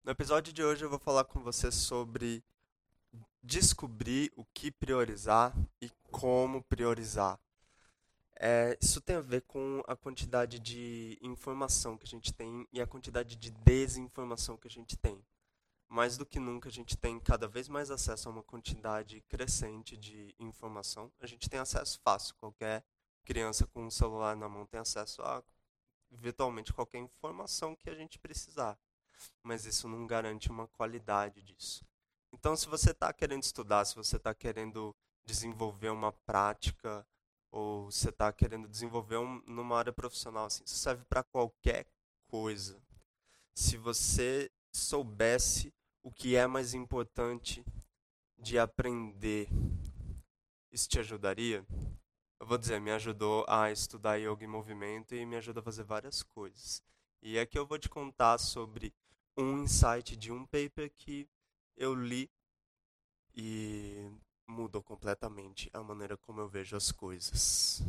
No episódio de hoje eu vou falar com você sobre descobrir o que priorizar e como priorizar. Isso tem a ver com a quantidade de informação que a gente tem e a quantidade de desinformação que a gente tem. Mais do que nunca, a gente tem cada vez mais acesso a uma quantidade crescente de informação. A gente tem acesso fácil, qualquer criança com um celular na mão tem acesso a virtualmente qualquer informação que a gente precisar, mas isso não garante uma qualidade disso. Então, se você está querendo estudar, se você está querendo desenvolver uma prática, ou você está querendo desenvolver numa área profissional, assim, isso serve para qualquer coisa. Se você soubesse o que é mais importante de aprender, isso te ajudaria? Eu vou dizer, me ajudou a estudar yoga em movimento e me ajuda a fazer várias coisas. E aqui eu vou te contar sobre um insight de um paper que eu li e mudou completamente a maneira como eu vejo as coisas.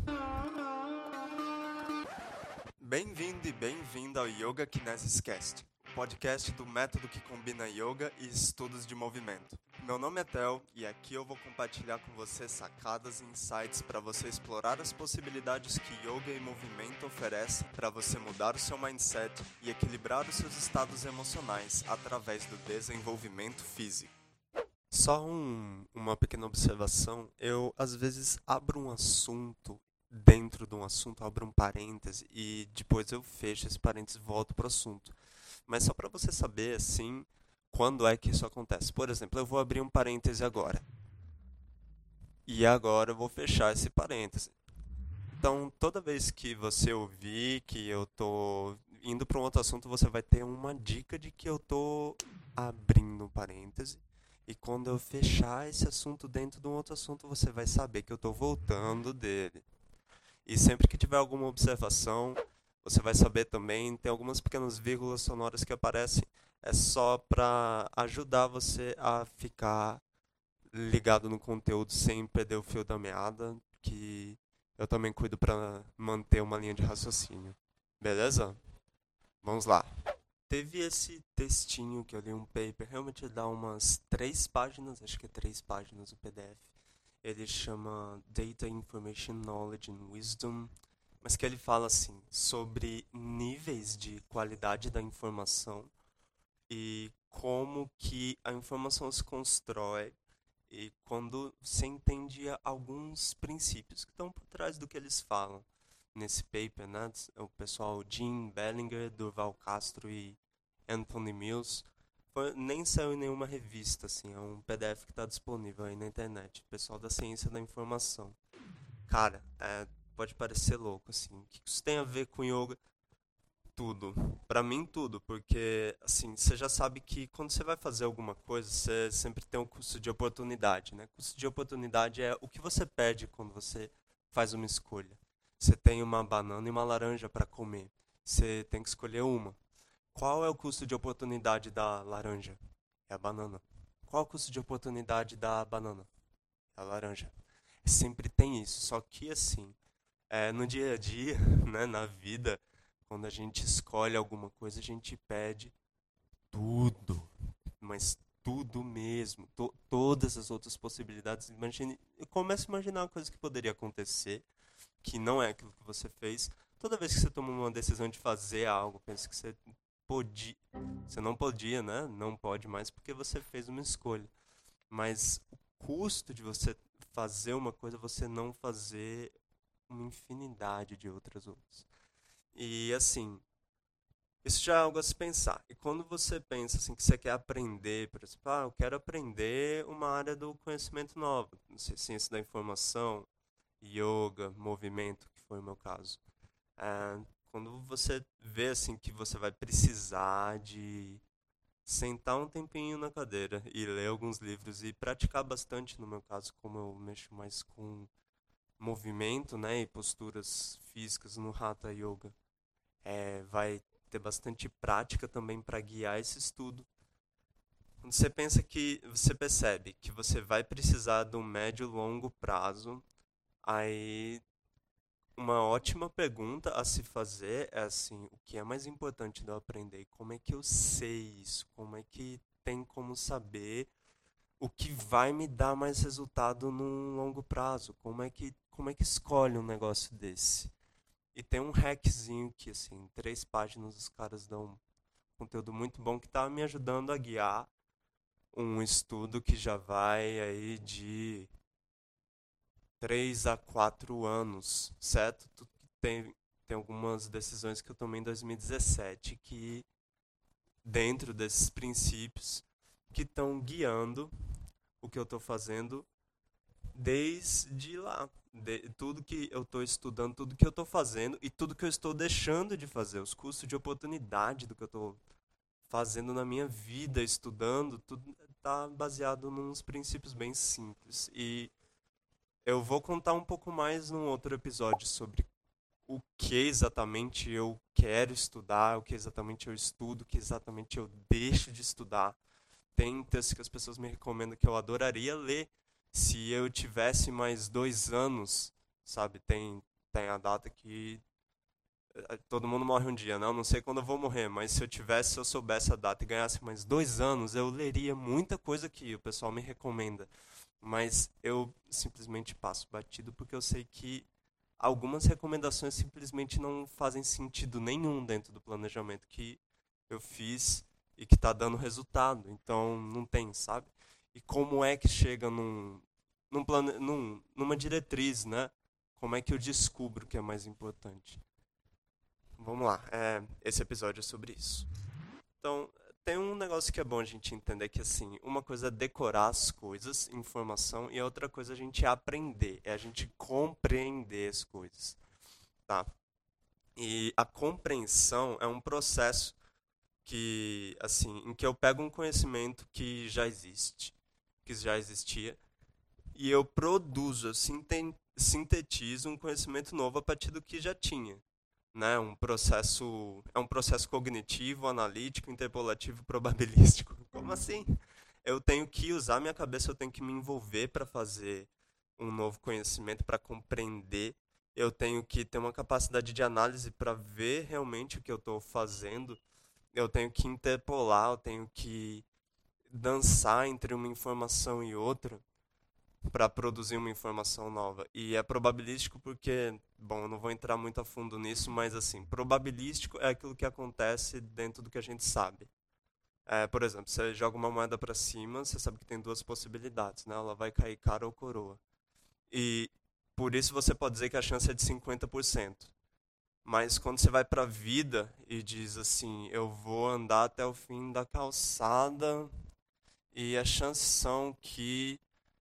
Bem-vindo e bem-vinda ao Yoga Kinesis Cast, o podcast do método que combina yoga e estudos de movimento. Meu nome é Theo e aqui eu vou compartilhar com você sacadas e insights para você explorar as possibilidades que yoga e movimento oferecem para você mudar o seu mindset e equilibrar os seus estados emocionais através do desenvolvimento físico. Só uma pequena observação, eu às vezes abro um assunto, dentro de um assunto, abro um parêntese e depois eu fecho esse parêntese e volto para o assunto. Mas só para você saber, assim, quando é que isso acontece. Por exemplo, eu vou abrir um parêntese agora. E agora eu vou fechar esse parêntese. Então, toda vez que você ouvir que eu tô indo para um outro assunto, você vai ter uma dica de que eu tô abrindo um parêntese. E quando eu fechar esse assunto dentro de um outro assunto, você vai saber que eu tô voltando dele. E sempre que tiver alguma observação, você vai saber também, tem algumas pequenas vírgulas sonoras que aparecem, é só para ajudar você a ficar ligado no conteúdo sem perder o fio da meada, que eu também cuido para manter uma linha de raciocínio. Beleza? Vamos lá. Teve esse textinho que eu li um paper, realmente dá umas 3 páginas, acho que é 3 páginas o PDF. Ele chama Data Information Knowledge and Wisdom, mas que ele fala assim sobre níveis de qualidade da informação e como que a informação se constrói e quando se entende alguns princípios que estão por trás do que eles falam nesse paper, né? O pessoal Jim Bellinger, Durval Castro e Anthony Mills, nem saiu em nenhuma revista, assim, é um PDF que está disponível aí na internet, pessoal da ciência da informação. Cara, pode parecer louco, assim, o que isso tem a ver com yoga? Tudo. Pra mim, tudo, porque, assim, você já sabe que quando você vai fazer alguma coisa, você sempre tem um custo de oportunidade, né? Custo de oportunidade é o que você perde quando você faz uma escolha. Você tem uma banana e uma laranja para comer. Você tem que escolher uma. Qual é o custo de oportunidade da laranja? É a banana. Qual é o custo de oportunidade da banana? É a laranja. Sempre tem isso. Só que, assim, no dia a dia, né, na vida, quando a gente escolhe alguma coisa, a gente pede tudo, mas tudo mesmo, todas as outras possibilidades. Imagine, eu começo a imaginar uma coisa que poderia acontecer, que não é aquilo que você fez. Toda vez que você toma uma decisão de fazer algo, pensa que podia, você não podia, né? Não pode mais porque você fez uma escolha. Mas o custo de você fazer uma coisa, você não fazer uma infinidade de outras. E assim, isso já é algo a se pensar. E quando você pensa assim que você quer aprender, por exemplo, eu quero aprender uma área do conhecimento nova, não sei, ciência da informação, yoga, movimento, que foi o meu caso. Quando você vê assim que você vai precisar de sentar um tempinho na cadeira e ler alguns livros e praticar bastante, no meu caso, como eu mexo mais com movimento, né, e posturas físicas no Hatha Yoga, vai ter bastante prática também para guiar esse estudo. Quando você pensa que você percebe que você vai precisar de um médio e longo prazo, aí uma ótima pergunta a se fazer é assim, o que é mais importante de eu aprender? E como é que eu sei isso? Como é que tem como saber o que vai me dar mais resultado num longo prazo? Como é que escolhe um negócio desse? E tem um hackzinho que, assim, em 3 páginas os caras dão um conteúdo muito bom que tá me ajudando a guiar um estudo que já vai aí de 3 a 4 anos, certo? Tem algumas decisões que eu tomei em 2017 que, dentro desses princípios, que estão guiando o que eu estou fazendo desde lá. Tudo que eu estou estudando, tudo que eu estou fazendo e tudo que eu estou deixando de fazer, os custos de oportunidade do que eu estou fazendo na minha vida, estudando, tudo está baseado nos princípios bem simples. E eu vou contar um pouco mais num outro episódio sobre o que exatamente eu quero estudar, o que exatamente eu estudo, o que exatamente eu deixo de estudar. Tem textos que as pessoas me recomendam que eu adoraria ler se eu tivesse mais 2 anos, sabe? Tem a data que todo mundo morre um dia, né? Eu não sei quando eu vou morrer, mas se eu soubesse a data e ganhasse mais 2 anos, eu leria muita coisa que o pessoal me recomenda. Mas eu simplesmente passo batido porque eu sei que algumas recomendações simplesmente não fazem sentido nenhum dentro do planejamento que eu fiz e que está dando resultado. Então não tem, sabe? E como é que chega numa diretriz, né? Como é que eu descubro o que é mais importante? Vamos lá, esse episódio é sobre isso. Então, tem um negócio que é bom a gente entender que, assim, uma coisa é decorar as coisas, informação, e a outra coisa é a gente aprender, é a gente compreender as coisas, tá? E a compreensão é um processo que, assim, em que eu pego um conhecimento que já existe, que já existia, e eu produzo, eu sintetizo um conhecimento novo a partir do que já tinha, né? É um processo cognitivo, analítico, interpolativo, probabilístico. Como assim? Eu tenho que usar minha cabeça, eu tenho que me envolver para fazer um novo conhecimento, para compreender. Eu tenho que ter uma capacidade de análise para ver realmente o que eu estou fazendo. Eu tenho que interpolar, eu tenho que dançar entre uma informação e outra para produzir uma informação nova. E é probabilístico porque, bom, eu não vou entrar muito a fundo nisso, mas assim, probabilístico é aquilo que acontece dentro do que a gente sabe. Por exemplo, você joga uma moeda para cima, você sabe que tem duas possibilidades, né? Ela vai cair cara ou coroa. E por isso você pode dizer que a chance é de 50%. Mas quando você vai para a vida e diz assim, eu vou andar até o fim da calçada e as chances são que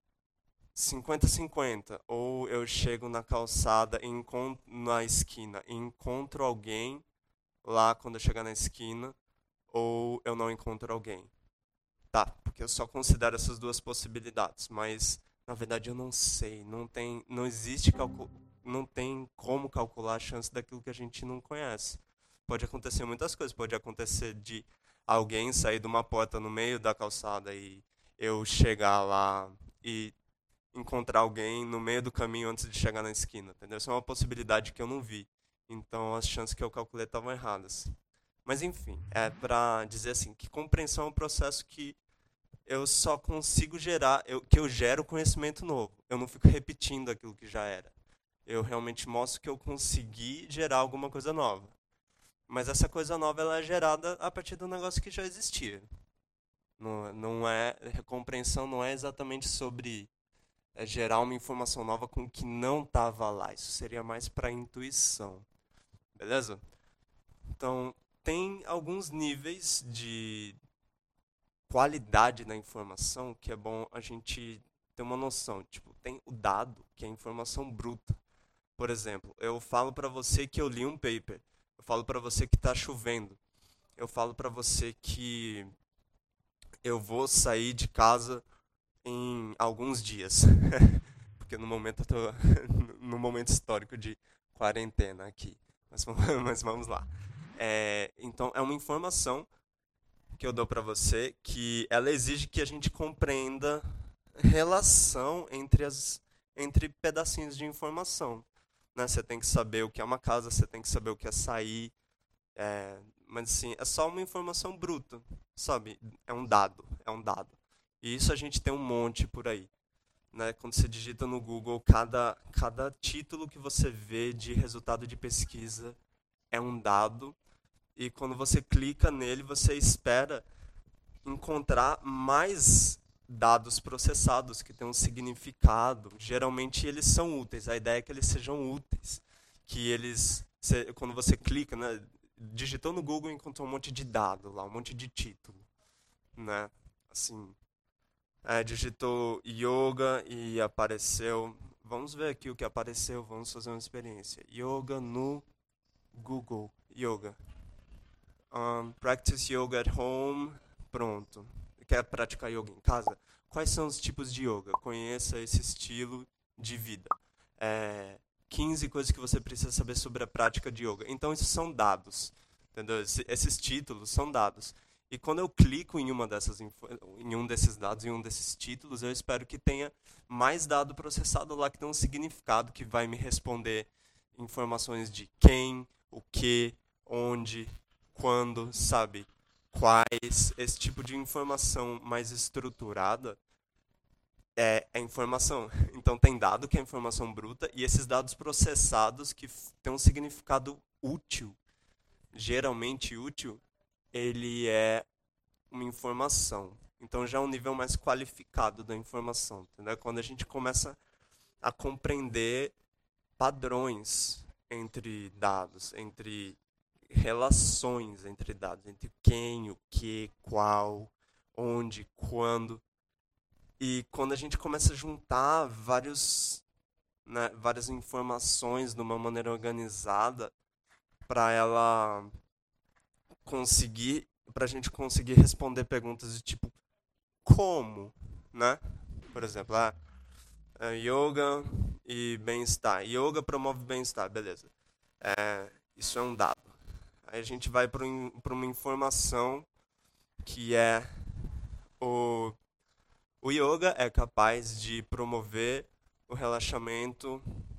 50-50. Ou eu chego na calçada, na esquina e encontro alguém lá quando eu chegar na esquina, ou eu não encontro alguém. Tá, porque eu só considero essas duas possibilidades, mas na verdade eu não sei, não tem como calcular a chance daquilo que a gente não conhece. Pode acontecer muitas coisas, pode acontecer de alguém sair de uma porta no meio da calçada e eu chegar lá e encontrar alguém no meio do caminho antes de chegar na esquina, entendeu? Isso é uma possibilidade que eu não vi. Então as chances que eu calculei estavam erradas. Mas enfim, é para dizer assim, que compreensão é um processo que eu só consigo que eu gero conhecimento novo. Eu não fico repetindo aquilo que já era. Eu realmente mostro que eu consegui gerar alguma coisa nova. Mas essa coisa nova ela é gerada a partir do negócio que já existia. Não é, compreensão não é exatamente sobre gerar uma informação nova com o que não estava lá. Isso seria mais para intuição. Beleza? Então, tem alguns níveis de qualidade na informação que é bom a gente ter uma noção. Tipo, tem o dado, que é a informação bruta. Por exemplo, eu falo para você que eu li um paper. Eu falo para você que está chovendo. Eu falo para você que eu vou sair de casa em alguns dias. Porque no momento eu tô no momento histórico de quarentena aqui. Mas, mas vamos lá. Então, é uma informação que eu dou para você que ela exige que a gente compreenda relação entre pedacinhos de informação. né? Você tem que saber o que é uma casa, você tem que saber o que é sair, mas assim, é só uma informação bruta, sabe? É um dado. E isso a gente tem um monte por aí, né? Quando você digita no Google, cada título que você vê de resultado de pesquisa é um dado, e quando você clica nele, você espera encontrar mais dados processados que têm um significado. Geralmente eles são úteis. A ideia é que eles sejam úteis, que eles, quando você clica, né, digitou no Google e encontrou um monte de dado lá, um monte de título, né? Assim, digitou yoga e apareceu. Vamos ver aqui o que apareceu. Vamos fazer uma experiência. Yoga no Google. Yoga. Practice yoga at home. Pronto. Quer praticar yoga em casa? Quais são os tipos de yoga? Conheça esse estilo de vida. 15 coisas que você precisa saber sobre a prática de yoga. Então, isso são dados. Entendeu? Esses títulos são dados. E quando eu clico em em um desses dados, em um desses títulos, eu espero que tenha mais dado processado lá que tem um significado que vai me responder informações de quem, o que, onde, quando, sabe? Quais, esse tipo de informação mais estruturada é informação. Então tem dado que é informação bruta e esses dados processados que têm um significado útil, geralmente útil, ele é uma informação. Então já é um nível mais qualificado da informação, entendeu? Quando a gente começa a compreender padrões entre dados, entre relações entre dados, entre quem, o que, qual, onde, quando. E quando a gente começa a juntar várias informações de uma maneira organizada para ela conseguir, para a gente conseguir responder perguntas de tipo como, né? Por exemplo, yoga e bem-estar. Yoga promove bem-estar, beleza. Isso é um dado. Aí a gente vai para uma informação que é o yoga é capaz de promover o relaxamento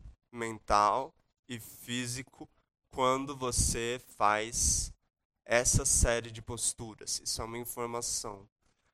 mental e físico quando você faz essa série de posturas. Isso é uma informação.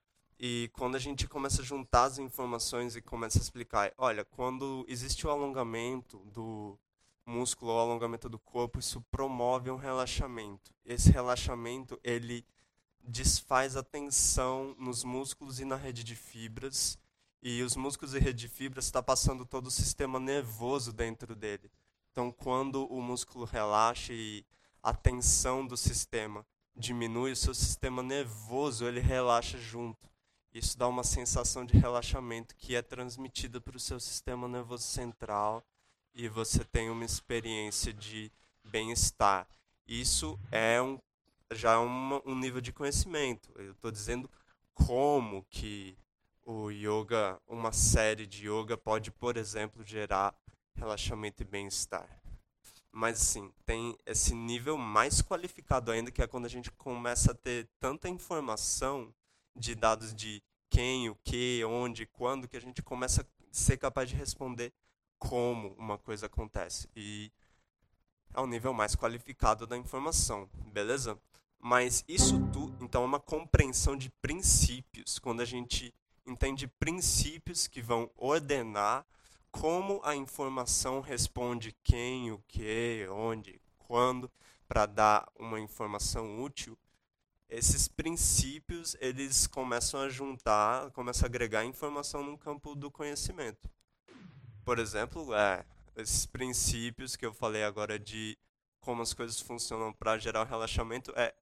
E quando a gente começa a juntar as informações e começa a explicar, olha, quando existe o alongamento do músculo ou alongamento do corpo, isso promove um relaxamento. Esse relaxamento, ele desfaz a tensão nos músculos e na rede de fibras. E os músculos e rede de fibras está passando todo o sistema nervoso dentro dele. Então, quando o músculo relaxa e a tensão do sistema diminui, o seu sistema nervoso ele relaxa junto. Isso dá uma sensação de relaxamento que é transmitida para o seu sistema nervoso central e você tem uma experiência de bem-estar. Isso já é um nível de conhecimento. Eu estou dizendo como que o yoga, uma série de yoga pode, por exemplo, gerar relaxamento e bem-estar. Mas assim, tem esse nível mais qualificado ainda, que é quando a gente começa a ter tanta informação de dados de quem, o que, onde, quando, que a gente começa a ser capaz de responder como uma coisa acontece. E é o nível mais qualificado da informação, beleza? Mas isso tudo, então, é uma compreensão de princípios. Quando a gente entende princípios que vão ordenar como a informação responde quem, o que, onde, quando, para dar uma informação útil, esses princípios eles começam a juntar, começam a agregar informação no campo do conhecimento. Por exemplo, esses princípios que eu falei agora de como as coisas funcionam para gerar o relaxamento é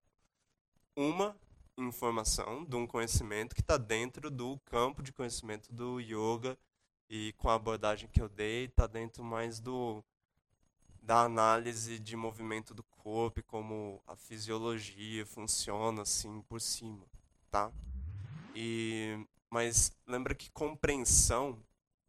uma informação de um conhecimento que está dentro do campo de conhecimento do yoga e com a abordagem que eu dei está dentro mais da análise de movimento do corpo e como a fisiologia funciona assim por cima, tá? Mas lembra que compreensão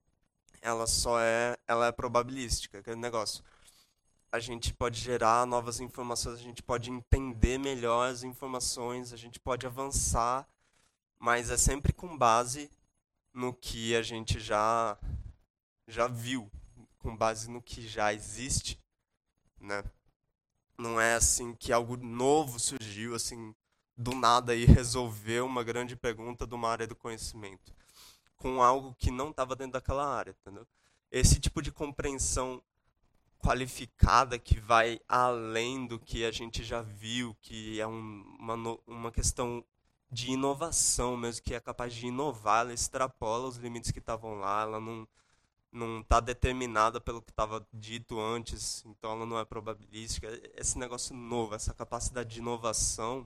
ela é probabilística, aquele negócio. A gente pode gerar novas informações, a gente pode entender melhor as informações, a gente pode avançar, mas é sempre com base no que a gente já viu, com base no que já existe, né? Não é assim que algo novo surgiu, assim, do nada e resolveu uma grande pergunta de uma área do conhecimento, com algo que não estava dentro daquela área, entendeu? Esse tipo de compreensão qualificada que vai além do que a gente já viu, que é uma questão de inovação mesmo, que é capaz de inovar, ela extrapola os limites que estavam lá, ela não está determinada pelo que estava dito antes, então ela não é probabilística. Esse negócio novo, essa capacidade de inovação,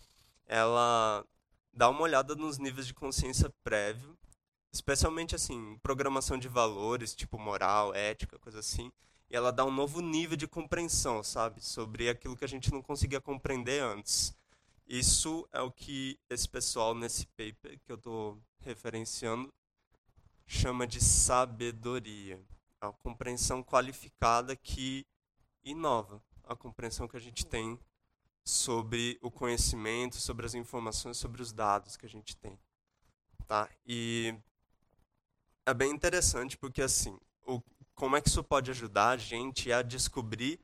ela dá uma olhada nos níveis de consciência prévio, especialmente assim, programação de valores, tipo moral, ética, coisa assim, e ela dá um novo nível de compreensão, sabe, sobre aquilo que a gente não conseguia compreender antes. Isso é o que esse pessoal nesse paper que eu estou referenciando chama de sabedoria. A compreensão qualificada que inova a compreensão que a gente tem sobre o conhecimento, sobre as informações, sobre os dados que a gente tem, tá? E é bem interessante porque assim, como é que isso pode ajudar a gente a descobrir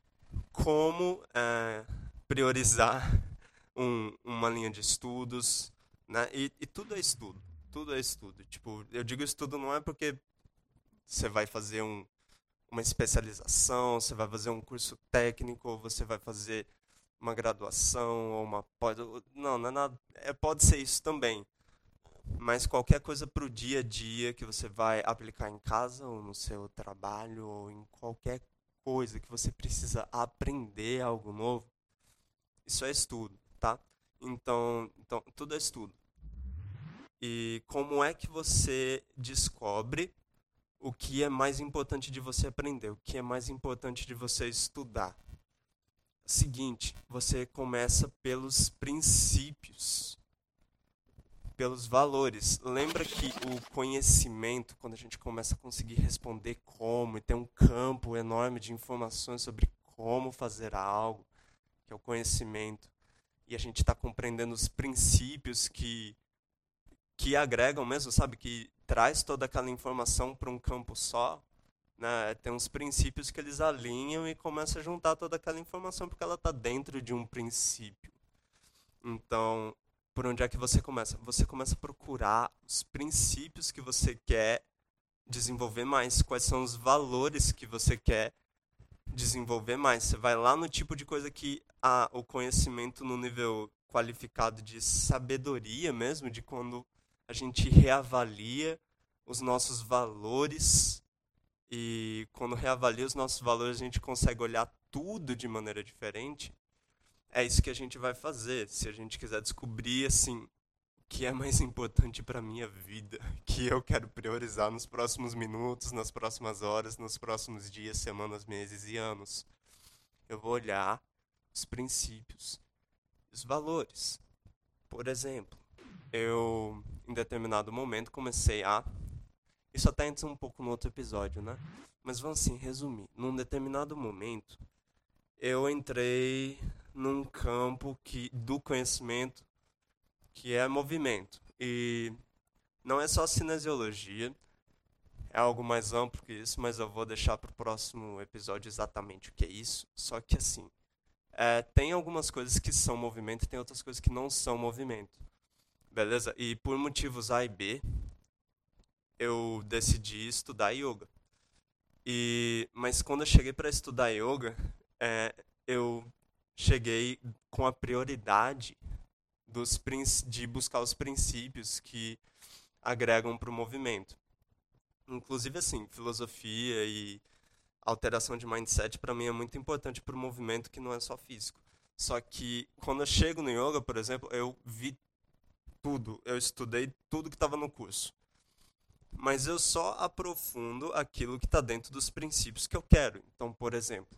como priorizar uma linha de estudos, né? E tudo é estudo, tudo é estudo. Tipo, eu digo estudo não é porque você vai fazer uma especialização, você vai fazer um curso técnico, ou você vai fazer uma graduação ou uma pós. Não, não é nada. Pode ser isso também. Mas qualquer coisa para o dia a dia que você vai aplicar em casa ou no seu trabalho ou em qualquer coisa que você precisa aprender algo novo, isso é estudo, tá? Então tudo é estudo. E como é que você descobre o que é mais importante de você aprender, o que é mais importante de você estudar? Seguinte, você começa pelos princípios, pelos valores. Lembra que o conhecimento, quando a gente começa a conseguir responder como e ter um campo enorme de informações sobre como fazer algo, que é o conhecimento, e a gente está compreendendo os princípios que agregam mesmo, sabe? Que traz toda aquela informação para um campo só, né? Tem uns princípios que eles alinham e começa a juntar toda aquela informação porque ela está dentro de um princípio. Então, por onde é que você começa? Você começa a procurar os princípios que você quer desenvolver mais, quais são os valores que você quer desenvolver mais. Você vai lá no tipo de coisa que o conhecimento no nível qualificado de sabedoria mesmo, de quando a gente reavalia os nossos valores e quando reavalia os nossos valores a gente consegue olhar tudo de maneira diferente. É isso que a gente vai fazer, se a gente quiser descobrir assim o que é mais importante para minha vida, que eu quero priorizar nos próximos minutos, nas próximas horas, nos próximos dias, semanas, meses e anos. Eu vou olhar os princípios, os valores. Por exemplo, eu em determinado momento comecei a isso até entra um pouco no outro episódio, né? Mas vamos assim resumir. Num determinado momento, eu entrei num campo do conhecimento que é movimento. E não é só cinesiologia, é algo mais amplo que isso, mas eu vou deixar para o próximo episódio exatamente o que é isso. Só que assim, tem algumas coisas que são movimento e tem outras coisas que não são movimento. Beleza? E por motivos A e B, eu decidi estudar yoga. Mas quando eu cheguei para estudar yoga, eu cheguei com a prioridade de buscar os princípios que agregam para o movimento. Inclusive, assim, filosofia e alteração de mindset para mim é muito importante para o movimento que não é só físico. Só que quando eu chego no yoga, por exemplo, eu vi tudo, eu estudei tudo que estava no curso. Mas eu só aprofundo aquilo que está dentro dos princípios que eu quero. Então, por exemplo,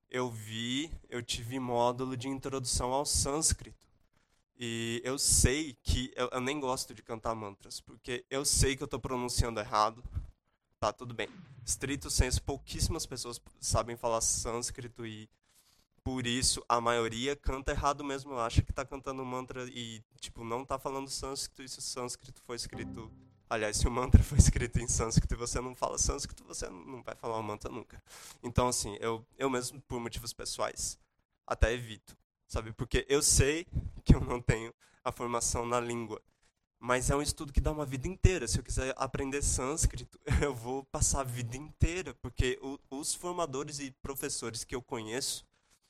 eu tive módulo de introdução ao sânscrito. E eu sei que eu nem gosto de cantar mantras, porque eu sei que eu estou pronunciando errado. Tá, tudo bem. Strito sensu, pouquíssimas pessoas sabem falar sânscrito e por isso a maioria canta errado mesmo, acha que está cantando mantra e tipo não está falando sânscrito, e se o sânscrito foi escrito Aliás, se o mantra foi escrito em sânscrito e você não fala sânscrito, você não vai falar o mantra nunca. Então, assim, eu mesmo, por motivos pessoais, até evito, sabe? Porque eu sei que eu não tenho a formação na língua. Mas é um estudo que dá uma vida inteira. Se eu quiser aprender sânscrito, eu vou passar a vida inteira. Porque os formadores e professores que eu conheço,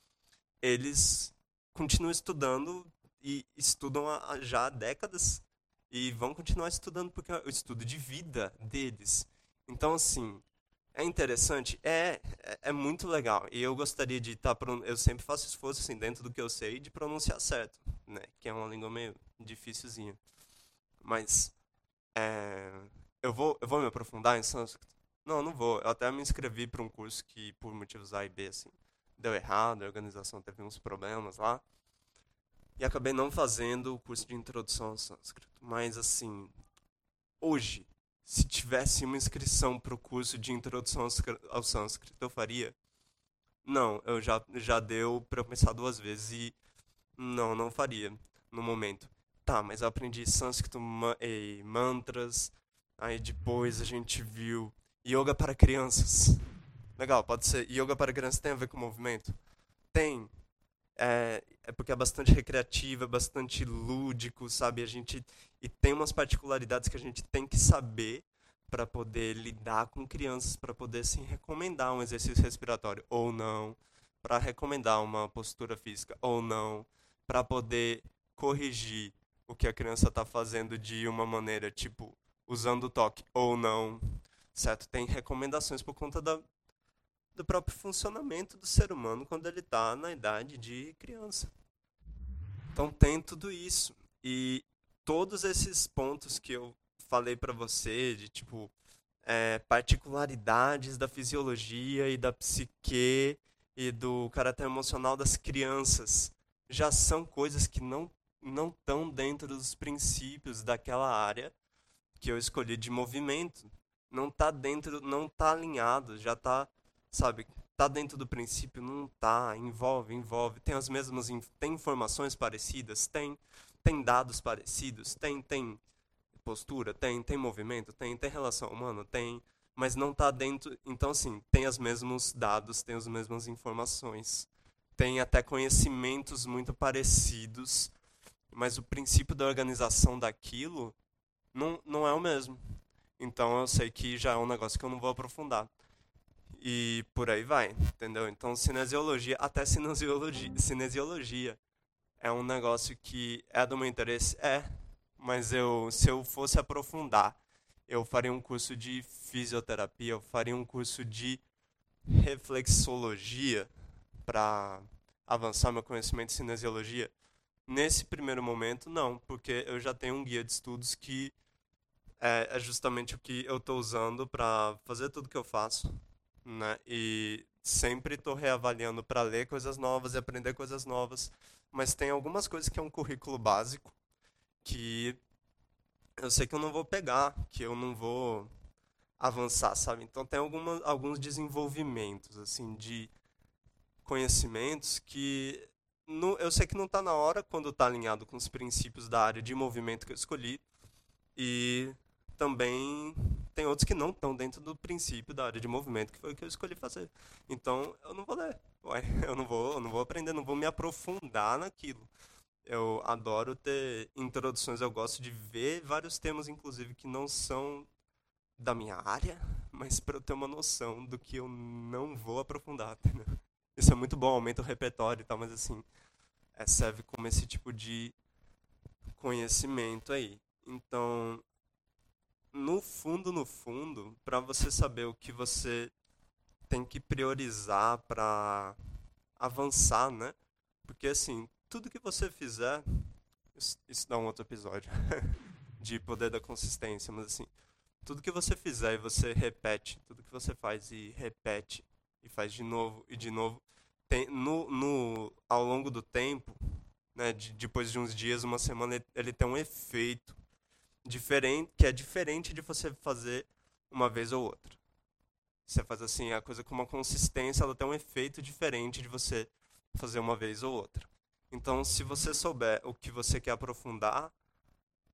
eles continuam estudando e estudam já há décadas e vão continuar estudando porque é o estudo de vida deles. Então, assim, é interessante, é muito legal. E eu gostaria de estar, eu sempre faço esforço, assim, dentro do que eu sei, de pronunciar certo, né? Que é uma língua meio dificilzinha. Mas, é, eu vou me aprofundar em sânscrito? Não, não vou. Eu até me inscrevi para um curso que, por motivos A e B, assim, deu errado, a organização teve uns problemas lá. E acabei não fazendo o curso de introdução ao sânscrito. Mas, assim, hoje, se tivesse uma inscrição para o curso de introdução ao sânscrito, eu faria? Não, eu já deu para eu pensar duas vezes e não faria no momento. Tá, mas eu aprendi sânscrito e mantras, aí depois a gente viu yoga para crianças. Legal, pode ser. Yoga para crianças tem a ver com movimento? Tem. É porque é bastante recreativo, é bastante lúdico, sabe? E tem umas particularidades que a gente tem que saber para poder lidar com crianças, para poder sim recomendar um exercício respiratório ou não, para recomendar uma postura física ou não, para poder corrigir o que a criança está fazendo de uma maneira, tipo, usando o toque ou não, certo? Tem recomendações por conta do próprio funcionamento do ser humano quando ele está na idade de criança. Então tem tudo isso. E todos esses pontos que eu falei para você, de tipo, particularidades da fisiologia e da psique e do caráter emocional das crianças, já são coisas que não estão dentro dos princípios daquela área que eu escolhi de movimento. Não está dentro, não está alinhado, já está, sabe, tá dentro do princípio, não tá, envolve, tem as mesmas, tem informações parecidas, tem dados parecidos, tem postura, tem movimento, tem relação humana, tem, mas não tá dentro, então assim, tem os mesmos dados, tem as mesmas informações, tem até conhecimentos muito parecidos, mas o princípio da organização daquilo não é o mesmo. Então eu sei que já é um negócio que eu não vou aprofundar. E por aí vai, entendeu? Então, cinesiologia, até cinesiologia é um negócio que é do meu interesse? É, mas se eu fosse aprofundar, eu faria um curso de fisioterapia, eu faria um curso de reflexologia para avançar meu conhecimento em cinesiologia. Nesse primeiro momento, não, porque eu já tenho um guia de estudos que é justamente o que eu estou usando para fazer tudo que eu faço, né? E sempre estou reavaliando para ler coisas novas e aprender coisas novas, mas tem algumas coisas que é um currículo básico que eu sei que eu não vou pegar, que eu não vou avançar, sabe? Então tem alguns desenvolvimentos assim de conhecimentos que eu sei que não está na hora quando está alinhado com os princípios da área de movimento que eu escolhi e também tem outros que não estão dentro do princípio da área de movimento, que foi o que eu escolhi fazer. Então, eu não vou ler. Ué, eu não vou aprender, não vou me aprofundar naquilo. Eu adoro ter introduções, eu gosto de ver vários temas, inclusive, que não são da minha área, mas para eu ter uma noção do que eu não vou aprofundar, entendeu? Isso é muito bom, aumenta o repertório e tal, mas assim, serve como esse tipo de conhecimento aí. Então, no fundo, para você saber o que você tem que priorizar para avançar, né? Porque assim, tudo que você fizer, isso dá um outro episódio de poder da consistência, mas assim, tudo que você fizer e você repete, tudo que você faz e repete e faz de novo e de novo, tem ao longo do tempo, né, depois de uns dias, uma semana, ele tem um efeito diferente, que é diferente de você fazer uma vez ou outra. Você faz assim, a coisa com uma consistência, ela tem um efeito diferente de você fazer uma vez ou outra. Então, se você souber o que você quer aprofundar,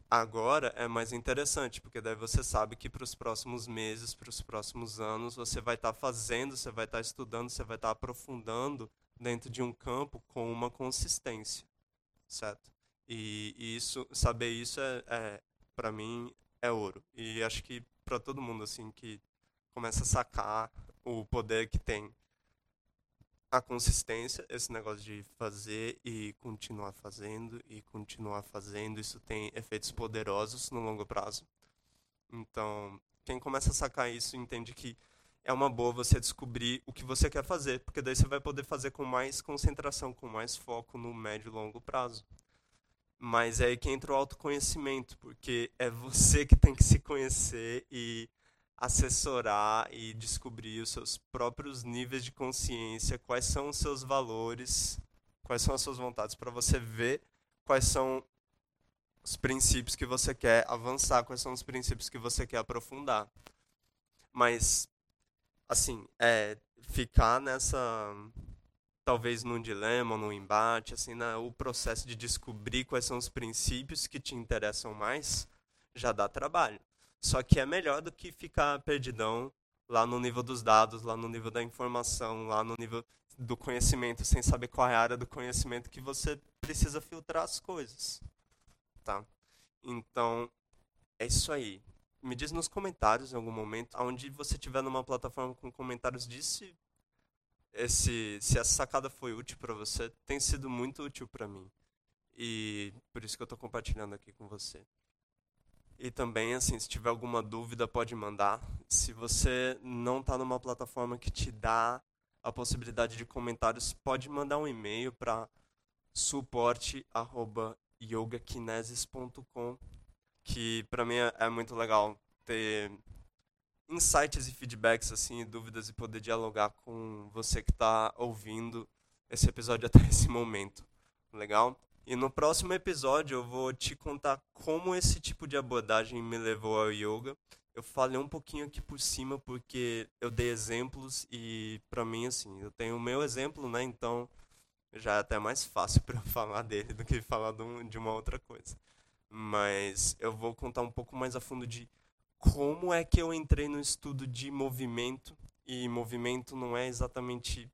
Agora é mais interessante, porque daí você sabe que para os próximos meses, para os próximos anos, você vai estar fazendo, você vai estar estudando, você vai estar aprofundando dentro de um campo com uma consistência, certo? E isso, saber isso para mim, é ouro. E acho que para todo mundo assim que começa a sacar o poder que tem a consistência, esse negócio de fazer e continuar fazendo, isso tem efeitos poderosos no longo prazo. Então, quem começa a sacar isso entende que é uma boa você descobrir o que você quer fazer, porque daí você vai poder fazer com mais concentração, com mais foco no médio e longo prazo. Mas é aí que entra o autoconhecimento, porque é você que tem que se conhecer e assessorar e descobrir os seus próprios níveis de consciência, quais são os seus valores, quais são as suas vontades, para você ver quais são os princípios que você quer avançar, quais são os princípios que você quer aprofundar. Mas, assim, ficar nessa, talvez num dilema, num embate, assim, o processo de descobrir quais são os princípios que te interessam mais, já dá trabalho. Só que é melhor do que ficar perdidão lá no nível dos dados, lá no nível da informação, lá no nível do conhecimento, sem saber qual é a área do conhecimento que você precisa filtrar as coisas, tá? Então, é isso aí. Me diz nos comentários em algum momento, onde você estiver numa plataforma com comentários, diz se essa sacada foi útil para você. Tem sido muito útil para mim. E por isso que eu estou compartilhando aqui com você. E também, assim, se tiver alguma dúvida, pode mandar. Se você não está numa plataforma que te dá a possibilidade de comentários, pode mandar um e-mail para suporte@yogakinesis.com, que para mim é muito legal ter insights e feedbacks, assim, dúvidas e poder dialogar com você que está ouvindo esse episódio até esse momento. Legal? E no próximo episódio eu vou te contar como esse tipo de abordagem me levou ao yoga. Eu falei um pouquinho aqui por cima porque eu dei exemplos e para mim, assim, eu tenho o meu exemplo, né? Então já é até mais fácil para eu falar dele do que falar de uma outra coisa. Mas eu vou contar um pouco mais a fundo de como é que eu entrei no estudo de movimento, e movimento não é exatamente.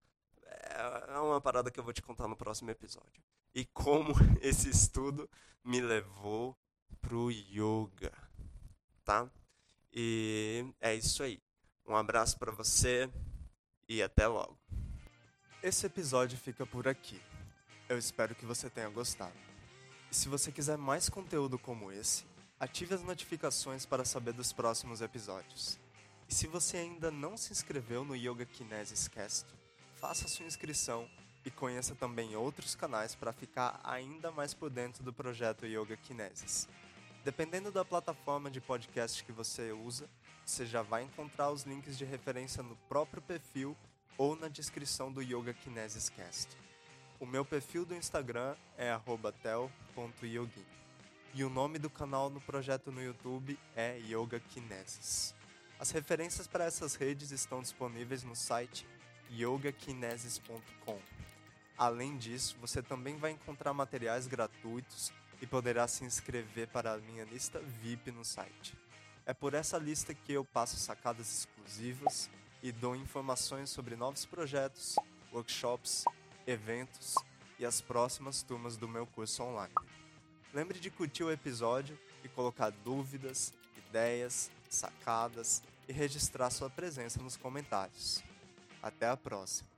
É uma parada que eu vou te contar no próximo episódio. E como esse estudo me levou pro yoga, tá? E é isso aí. Um abraço para você e até logo. Esse episódio fica por aqui. Eu espero que você tenha gostado. E se você quiser mais conteúdo como esse, ative as notificações para saber dos próximos episódios. E se você ainda não se inscreveu no Yoga Kinesis Cast, faça sua inscrição e conheça também outros canais para ficar ainda mais por dentro do projeto Yoga Kinesis. Dependendo da plataforma de podcast que você usa, você já vai encontrar os links de referência no próprio perfil ou na descrição do Yoga Kinesis Cast. O meu perfil do Instagram é @tel.yogin. E o nome do canal no projeto no YouTube é Yoga Kinesis. As referências para essas redes estão disponíveis no site yogakinesis.com. Além disso, você também vai encontrar materiais gratuitos e poderá se inscrever para a minha lista VIP no site. É por essa lista que eu passo sacadas exclusivas e dou informações sobre novos projetos, workshops, eventos e as próximas turmas do meu curso online. Lembre de curtir o episódio e colocar dúvidas, ideias, sacadas e registrar sua presença nos comentários. Até a próxima!